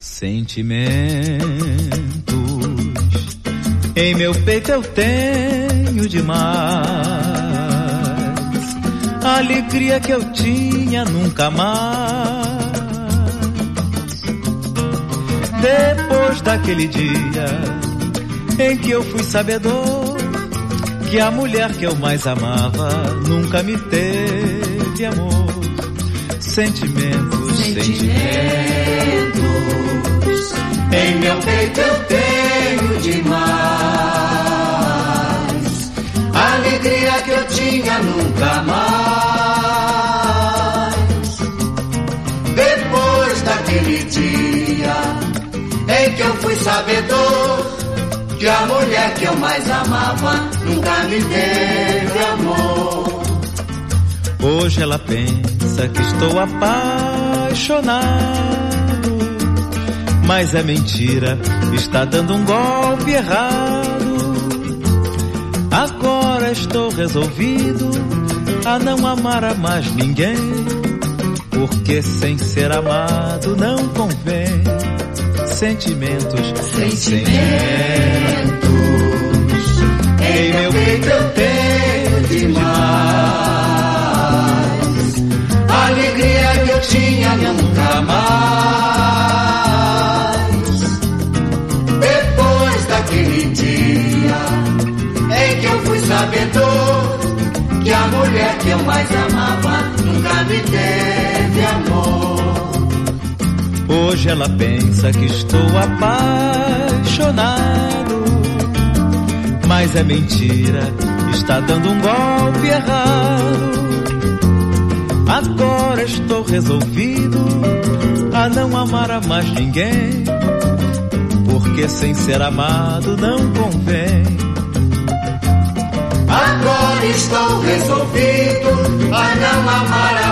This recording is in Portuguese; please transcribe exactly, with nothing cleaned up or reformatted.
Sentimentos em meu peito eu tenho demais. A alegria que eu tinha nunca mais. Depois daquele dia em que eu fui sabedor que a mulher que eu mais amava nunca me teve amor. Sentimentos, sentimentos, em meu peito eu tenho demais. A alegria que eu tinha nunca mais. Depois daquele dia em que eu fui sabedor que a mulher que eu mais amava nunca me teve amor. Hoje ela pensa que estou apaixonado, mas é mentira, está dando um golpe errado. Agora estou resolvido a não amar a mais ninguém, porque sem ser amado não convém. Sentimentos, sentimentos, em meu peito eu tenho demais. A alegria que eu tinha nunca mais. Depois daquele dia em que eu fui sabedor que a mulher que eu mais amava nunca me teve amor. Hoje ela pensa que estou apaixonado, mas é mentira, está dando um golpe errado. Agora estou resolvido a não amar a mais ninguém, porque sem ser amado não convém. Agora estou resolvido a não amar a